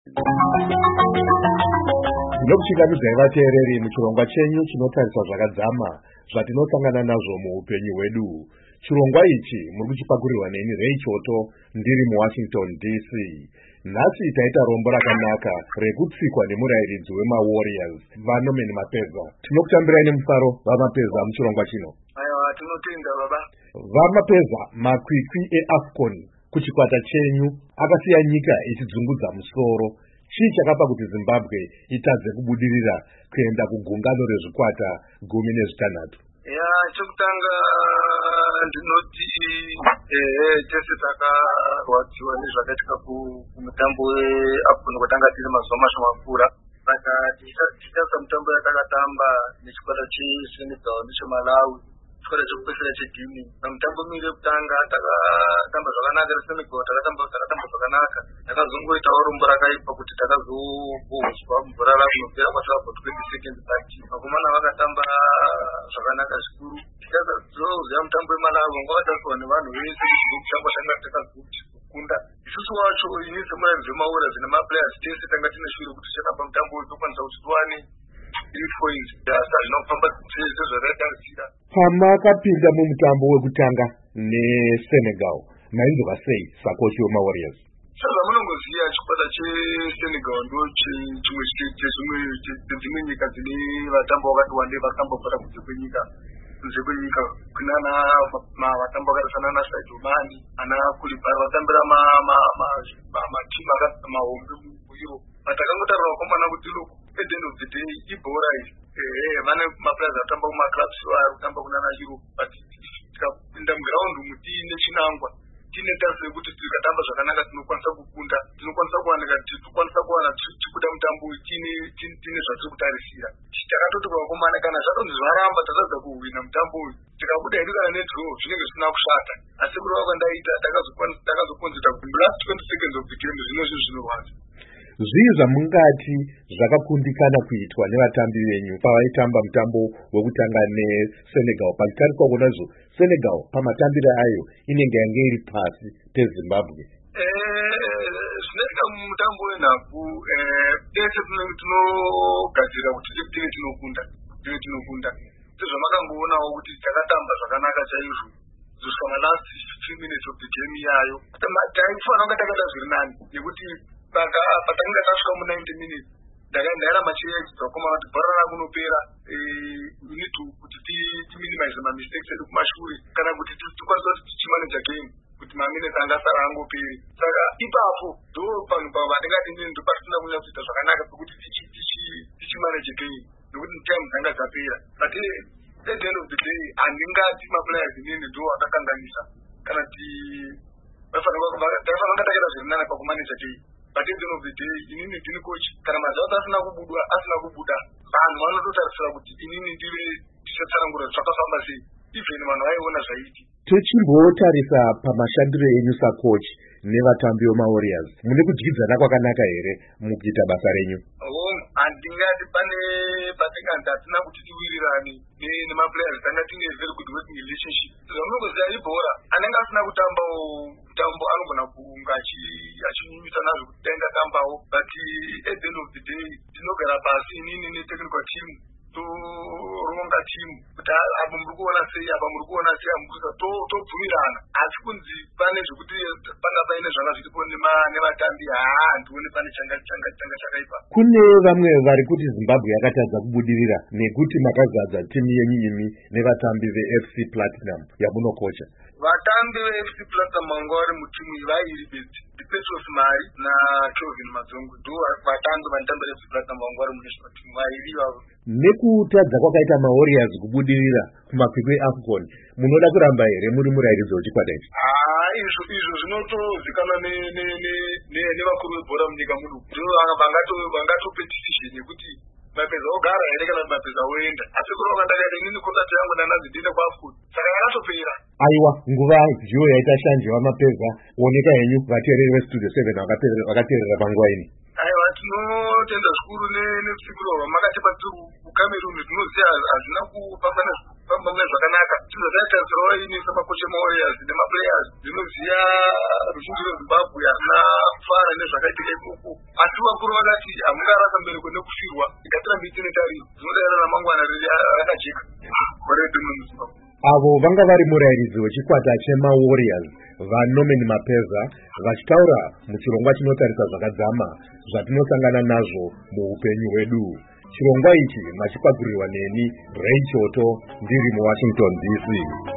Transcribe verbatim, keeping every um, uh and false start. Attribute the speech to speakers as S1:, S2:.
S1: Nokuchikanudzai vateereri muchirongwa chenyu chinotarisa zvakadzama zvatinosangana nazvo muupenyu hwedu. Chirongwa ichi muri kuchipakurirwa neni Ray Choto ndiri muWashington D C. Nhasi taita rombo rakanaka rekutsikwa nemurairidzi wemaWarriors vaNorman Mapeza. Tinokutambirai nemufaro vaMapeza muchirongwa chino.
S2: Aiwa, tinotenda baba.
S1: VaMapeza, makwikwi eAFCON kuchikwata chenyu akasiya nyika ichidzungudza musoro. Chii chakapa kuti Zimbabwe itadze kubudirira kuenda kugungano rezvikwata gumi nezvitanhatu?
S2: Ya, chokutanga ndinoti ehe tese takarwadziwa nezvakaitika kumutambo weAFCON kwatanga tiri mazuva mashoma apfuura. Saka tichitarisa mutambo yatakatamba nechikwata cheSenegal necheMalawi, chikwata chekupedzisira cheGuinea. Pamutambo miri yekutanga takatamba zvakanaka neSenegal, takatamba takatamba zvakanaka. Takazongoitawo rombo rakaipa kuti takazobohuswa mubhora rakunopera kwasvika twenty seconds bati vakomana vakatamba zvakanaka zvikuru. Tikazoziva mutambo weMalawi wanga watariswa nevanhu vese kuti mutambo tanga takazokuti kukunda. Isusu wacho ini semurairidzi wemaWarriors nemaplayers tese tanga tine shwiro kuti tichakapa mutambo uyu tokwanisa kuti tiwane three points basa zvinofamba sezvatarisira.
S1: Pamakapinda mumutambo wekutanga neSenegal, mainzwa sei sakochi wemaWarriors?
S2: Sezvamunongoziva chikwata cheSenegal ndo chimwe chedzimwe nyika dzine vatambo vakati wandei vakambobvira kunze kwenyika kunze kwenyika kunana vatambo vakaita sana Sadio Mane, ana Koulibaly vatambira matimu mahombe muEurope. Patakangotarira vakomana kuti look at the end of the day ibhora iri ehe vane maplayers atamba kumaclubs vari kutamba kunana Europe, but tikapinda muground umu tiine chinangwa tine tarisa yekuti tikatamba zvakanaka tinokwanisa kukunda, tinokwanisa kuwanika tikwanisa kuwana tichikuda mutambo uyu tine zvatiri kutarisira. Takatoti kuvakomana kana zvatonzi zvaramba tatadza kuhwina mutambo uyu tikabuda hedu kana nedraw zvinenge zvisina kushata, asi kurova kwandaita takazokonzera kuti last twenty seconds of the game zvino zvinhu zvinorwadza.
S1: Zvii zvamungati zvakakundikana kuitwa nevatambi venyu pavaitamba mutambo wekutanga neSenegal? Pachitariswa kuona izvo Senegal pamatambiro ayo inenge yange iri pasi peZimbabwe.
S2: Zvinoitika mumutambo wenhabvu tese tinenge tinogadzira kuti tive tinokunda tive tinokunda sezvamakangoonawo kuti takatamba zvakanaka chaizvo kusvika last fifteen minutes of the game yayo. Taifanira kunge takaita zviri nani nekuti patanga tasvika mu ninety minutes ndakaenda machiyedzwa koma kuti bhora rakunopera we need to kuti ti minimize ma mistakes edu kumashure kana kuti tikwanisa kuti tichimanage game kuti maminutes angasara angoperi. Saka ipapo ndo panhu pandingati ndini ndo patisina kunyanya kuita zvakanaka pekuti tichimanage game nekuti time dzanga dzapera. But at the end of the day handingati maplayers inini ndo akakanganisa kana ti vafanira kunge takaita zviri nani pakumanage game. But at the end of the day inini ndini coach kana mazauta asina kubuda asina kubuda vanhu vanototarisira kuti inini ndive tichatsanangura zvakafamba sei even vanhu vaiona zvaiti.
S1: Tichimbotarisa pamashandiro enyu sacoach nevatambi vemaWarriors, mune kudyidzana kwakanaka here mukuita basa renyu?
S2: Handingati pane patinganzi hatina kuti tiwirirani nemaplayers tanga tine very good working relationship. Zvamunongoziva ibhora anenge asina kutambawo mutambo anogona kunga achinyunyuta nazvo kuti taenda tambawo, but at the end of the day tinogara pasi inini netechnical team toronga timu kuti apa muri kuona sei apa muri kuona sei amukuisa tobvumirana. Asi kunzi pane zvekuti panga paine zvanga zviripo nevatambi haa handione pane changa chakaipa.
S1: Kune vamwe vari kuti Zimbabwe yakatadza kubudirira nekuti makazadza timu yenyu imi nevatambi veF C Platinum yamunokocha.
S2: Vatambi veF C Platinum vanga vari mutimu vairi bedzi, Petros Mari naKelvin Madzongo ndo vatambi vanotambi veF C Platinum vanga vari munational team vairi ivavo.
S1: Nekutadza kwakaita maWarriors kubudirira kumakwikwi eAFCON, munoda kuramba here muri murairidzi wechikwata ichi?
S2: Ah, izvo izvo zvinotozikanwa nevakuru vebhora munyika muno ndo vangatope decision yekuti Mapeza ogara here kana Mapeza oenda. Asi kurova ndakaita inini contract yangu nananzi ndiende kuAFCON saka yakatopera.
S1: Aiwa, nguva ndiyo yaita shanje waMapeza. Oneka henyu vateereri veStudio seven vakateerera panguva ini.
S2: Aiwa, tinotenda zvikuru nefusikurwa makatipa tiri kuCameroon, tinoziva hazvina kufamba nezvikuru. famba zvakanaka tizvo taitarisirawo ini samakoche mawarriors nemaplayers ndinoziva ruzhinji rwezimbabwe harina kufara nezvakaitika ikoko, asi vakuru vakati hamungarasa mbereko nekufirwa, ngatirambe tine tariro dzinodaira ramangwana riri rakajeka redu muzimbabwe.
S1: Avo vanga vari murairidzi wechikwata chemawarriors vaNorman Mapeza vachitaura muchirongwa chinotarisa zvakadzama zvatinosangana nazvo muupenyu hwedu. Chirongwa ichi machipakurirwa neni Ray Choto ndiri muWashington D C.